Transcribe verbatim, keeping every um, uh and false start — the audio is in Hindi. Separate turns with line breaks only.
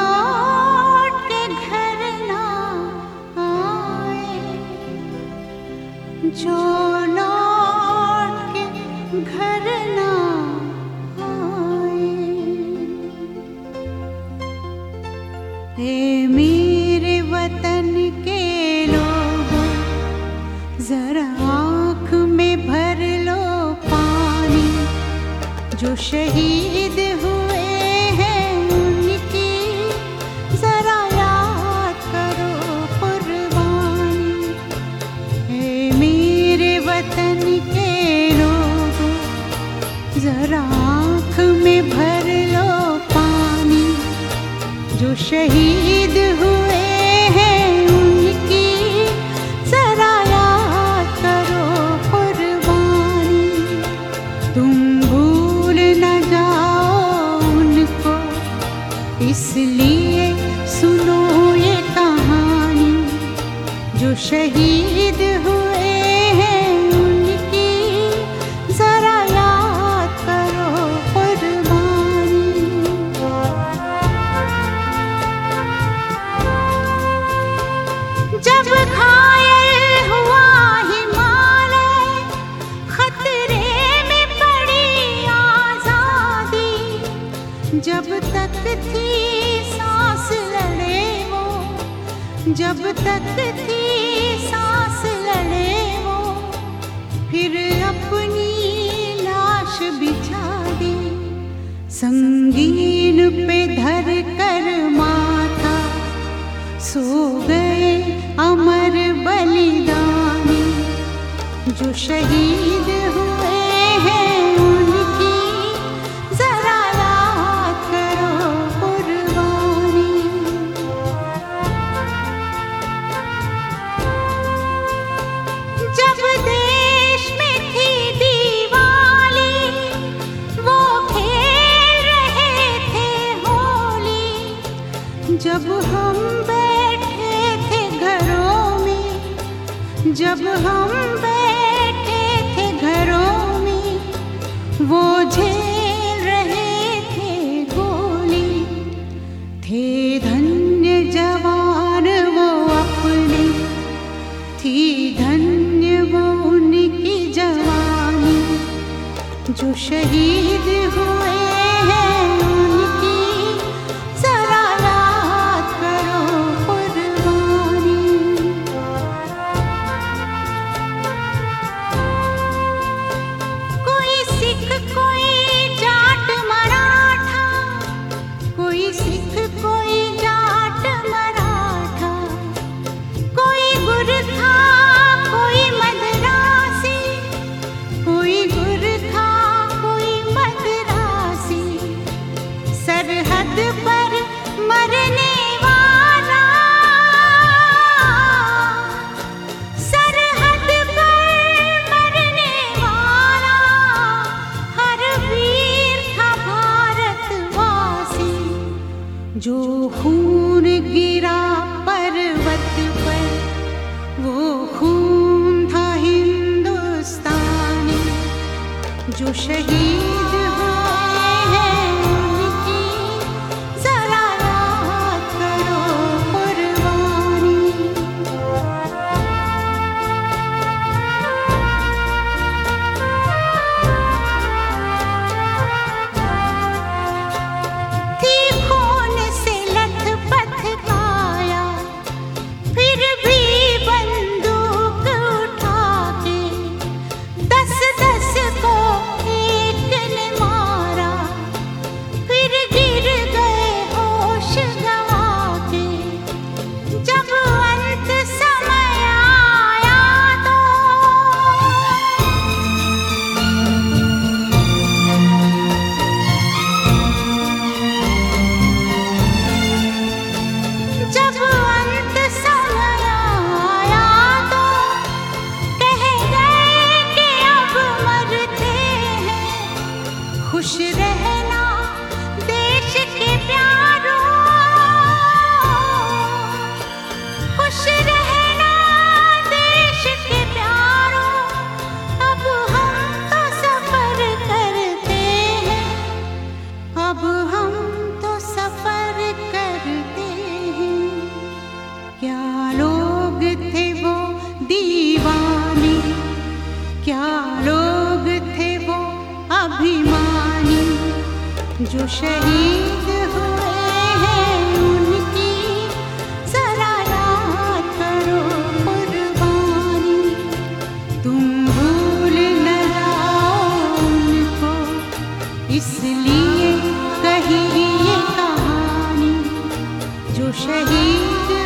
लौट के घर ना आए, जो लौट के घर ना आए। ए मेरे वतन के लोगों, जरा आँख में भर लो पानी, जो शहीद हुए हैं उनकी जरा याद करो कुर्बानी। ए मेरे वतन के लोगों, जरा आँख में भर लो पानी, जो शहीद हुए हैं उनकी जरा याद करो कुर्बानी। तुम भूल न जाओ उनको, इसलिए सुनो ये कहानी, जो शहीद हुए हैं उनकी जरा याद करो कुर्बानी। जब घायल हुआ हिमालय, खतरे में पड़ी आजादी, जब तक थी सांस लड़े वो, जब तक थी सांस लड़े वो, फिर अपनी लाश बिछा दी, संगीन पे धर कर माथा, सो गए अमर बलिदानी, जो शहीद हुए हैं उनकी जरा याद करो कुर्बानी। जब देश में थी दिवाली, वो खेल रहे थे होली, जब हम बैठे थे घरों में, जब हम बैठे थे घरों में, वो झेल रहे थे गोली। थे धन्य जवान वो अपने, थी धन्य वो उनकी जवानी, जो शहीद हुए हैं उनकी जरा याद करो कुर्बानी। कोई सिख कोई जाट मराठा, कोई सिख कोई जाट मराठा, कोई गुरखा कोई मद्रासी, कोई गुरखा कोई मद्रासी, सरहद पर मरने वाला, सरहद पर मरने वाला, हर वीर था भारतवासी, जो खून गिरा पर्वत पर, वो खून था हिंदुस्तानी, जो शहीद हुए हैं उनकी जरा याद करो कुर्बानी। थी खून से लथपथ काया, फिर भी बंदूक उठा के, दस दस को एक जो शहीद हुए हैं उनकी जरा याद करो कुर्बानी। तुम भूल न जाओ उनको, इसलिए कही ये कहानी। जो शहीद